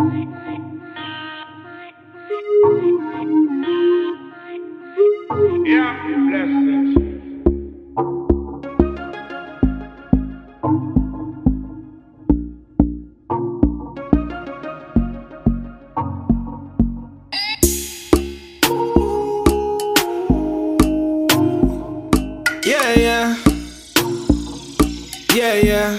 Yeah, blessings. Yeah.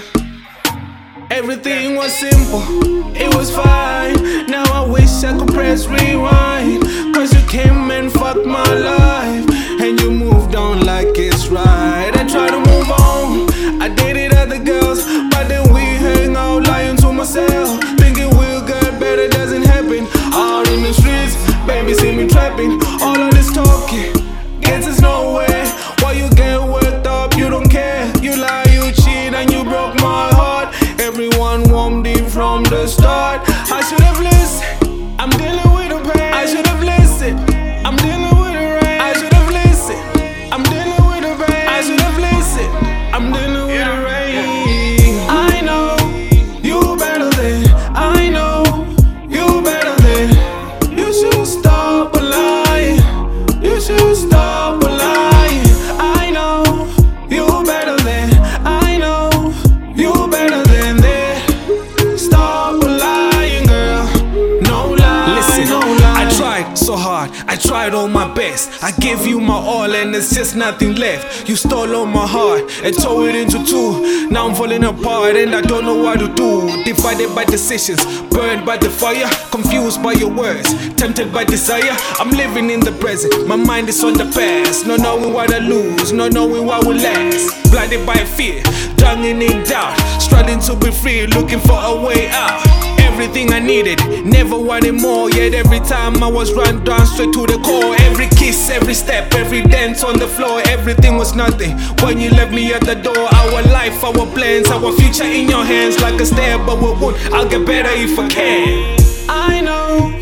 Everything was simple, it was fine. Now I wish I could press rewind. Cause you came and fucked my life, and you moved on like it's right. I tried to move on, I dated other girls, but then we hang out lying to myself, thinking we'll get better, doesn't happen. Out in the streets, baby see me trapping. All of this talking gets us nowhere. Why you get worked up, you don't care. You lie, you cheat, and you broke my heart. Everyone warmed in from the start. I should have listened, I'm dealing with the pain. I should have listened, I'm dealing with the rain. I should have listened, I'm dealing with the pain. I should have listened, I'm dealing with the rain. I know you better than, I know you better than. You should stop lying, you should stop lying. I know you better than, I know you better than that. Stop lying, girl. No lie. Listen, no lie. I tried so hard, I tried all my best. I gave you my all and there's just nothing left. You stole all my heart and tore it into two. Now I'm falling apart and I don't know what to do. Divided by decisions, burned by the fire, confused by your words, tempted by desire. I'm living in the present, my mind is on the past. Not knowing what I lose, not knowing what will last. Blinded by fear, drowning in doubt, struggling to be free, looking for a way out. Everything I needed, never wanted more. Yet every time I was run down straight to the core. Every kiss, every step, every dance on the floor, everything was nothing when you left me at the door. Our life, our plans, our future in your hands, like a stair but with wood. I'll get better if I can. I know